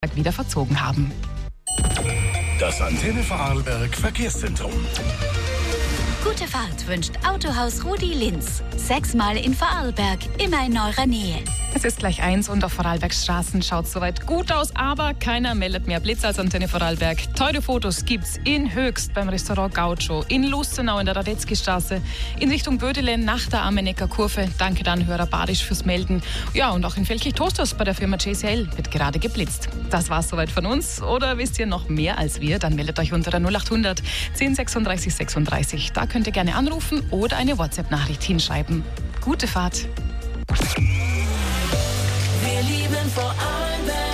wieder verzogen haben. Das Antenne Vorarlberg Verkehrszentrum. Gute Fahrt wünscht Autohaus Rudi Linz. 6-mal in Vorarlberg, immer in eurer Nähe. Es ist gleich 1 und auf Vorarlbergs Straßen schaut es soweit gut aus, aber keiner meldet mehr Blitz als Antenne Vorarlberg. Teure Fotos gibt's in Höchst beim Restaurant Gaucho, in Lustenau in der Radetzky-Straße, in Richtung Bödelen nach der Amenecker Kurve. Danke dann Hörer Badisch fürs Melden. Ja, und auch in Velkich-Toasters bei der Firma JCL wird gerade geblitzt. Das war's soweit von uns. Oder wisst ihr noch mehr als wir? Dann meldet euch unter der 0800 10 36 36. Da könnt ihr gerne anrufen oder eine WhatsApp-Nachricht hinschreiben. Gute Fahrt. Wir lieben Vorarlberg.